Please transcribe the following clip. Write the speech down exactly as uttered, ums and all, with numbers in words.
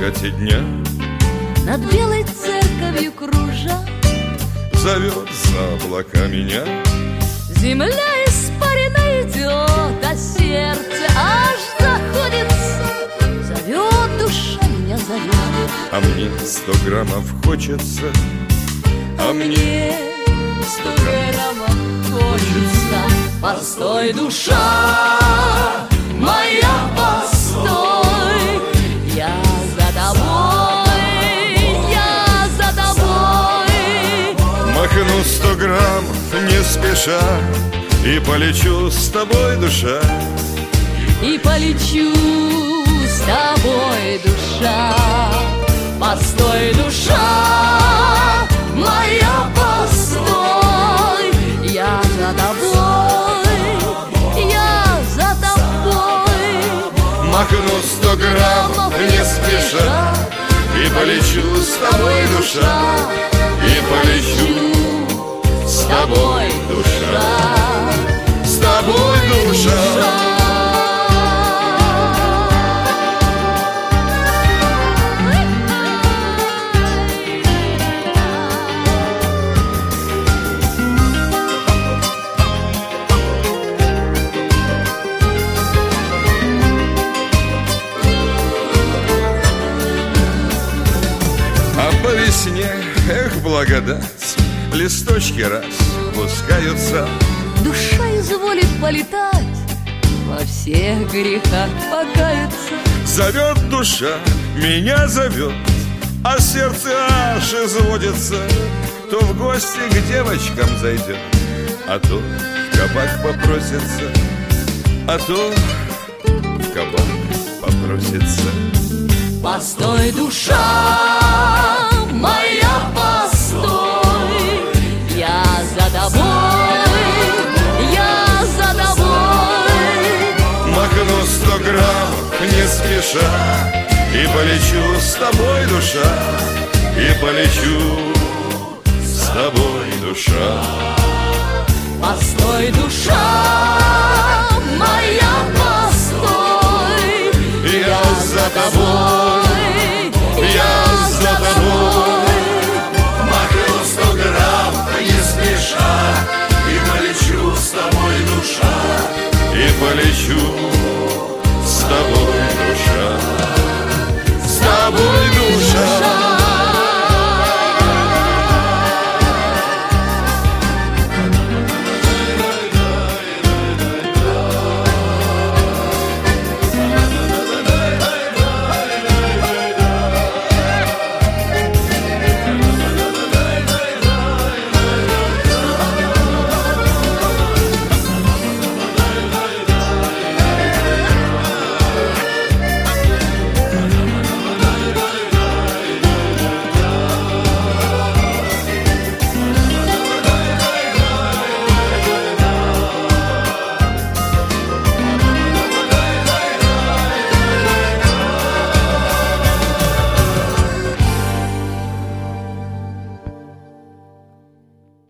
закате дня над белой церковью кружа зовет за облака меня. Земля испарина идет, а сердце аж заходится. Зовет душа, меня зовет. А мне сто граммов хочется, А мне сто граммов хочется. Постой, душа моя, постой. Я за тобой, я за тобой. махну сто граммов не спеша и полечу с тобой, душа. И полечу с тобой, душа. Постой, душа моя, постой. Я за тобой, я за тобой. Махну сто граммов не спеша и полечу с тобой, душа. И полечу с тобой, душа. С тобой, душа. По весне, эх, благодать, листочки распускаются. Душа изволит полетать, во всех грехах покаяться. Зовет душа, меня зовет, а сердце аж изводится. То в гости к девочкам зайдет, а то в кабак попросится, а то в кабак попросится. Постой, душа моя, постой. Я за тобой, я за тобой. Махну сто граммов не спеша и полечу с тобой, душа. И полечу с тобой, душа. Постой, душа моя, постой. Я за тобой, я за тобой. Махну сто грамм не спеша и полечу с тобой, душа. И полечу с тобой, душа.